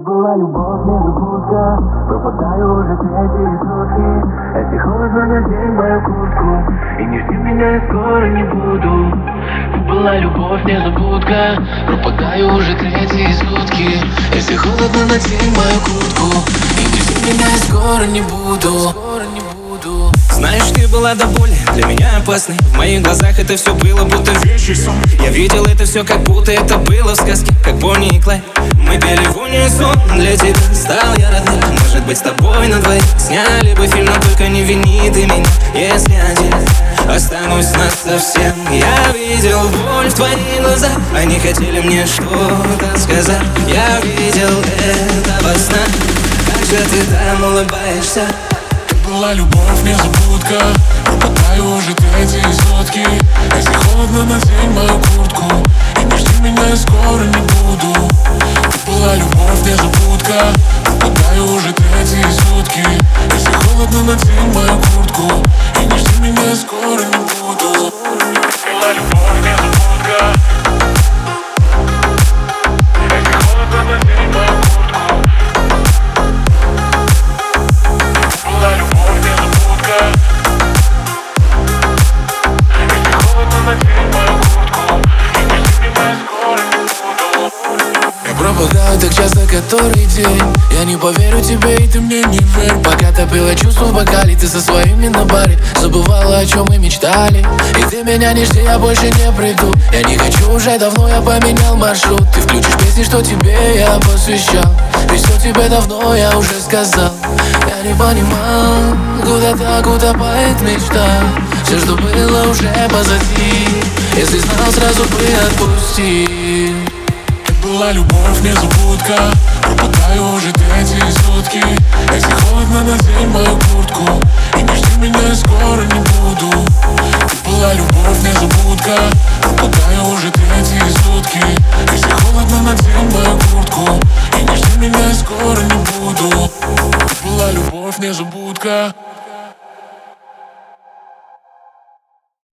была любовь, незабудка. Пропадаю уже третьи сутки. Если холодно, надень мою куртку. И не жди меня, я скоро не буду. Была любовь, незабудка. Пропадаю уже третьи сутки. Если холодно, надень мою куртку. И не жди меня, я скоро не буду. Знаешь, ты была до боли для меня опасной. В моих глазах это все было будто вещий сон. Я видел это все, как будто это было в сказке. Как Бонни и Клайд, мы пели в унисон. Для тебя стал я родным. Может быть, с тобой на двоих сняли бы фильм, но только не вини ты меня, если один останусь насовсем. Я видел боль в твоих глазах, они хотели мне что-то сказать. Я видел это во снах. Как же ты там улыбаешься? Была любовь, незабудка. Пропадаю уже третьи сутки. Если холодно, надень мою куртку. И не жди меня, я скоро не буду. Была любовь, незабудка. Пропадаю уже третьи сутки. Если холодно, надень мою куртку. И не жди меня, я скоро не буду. Была любовь, незабудка. Если холодно, надень мою куртку. Была любовь, незабудка. Если холодно, надень мою куртку. И не жди меня, я скоро не буду. Я пропадаю так часто, который день. Я не поверю тебе, и ты мне не верь. Пока топила чувства в бокале, ты со своими на баре забывала, о чем мы мечтали. И ты меня не жди, я больше не приду. Я не хочу уже давно, я поменял маршрут. Ты включишь песни, что тебе я посвящал. Ведь что тебе давно я уже сказал. Я не понимал, куда так утопает мечта. Все, что было, уже позади. Если знал, сразу бы отпусти. Была любовь, незабудка. Пропадаю уже третьи сутки. Если холодно, надень мою куртку. И не жди меня, я скоро не буду. Была любовь, незабудка. Пропадаю уже третьи сутки. Если холодно, надень мою куртку. И не жди меня, я скоро не буду. Была любовь, незабудка.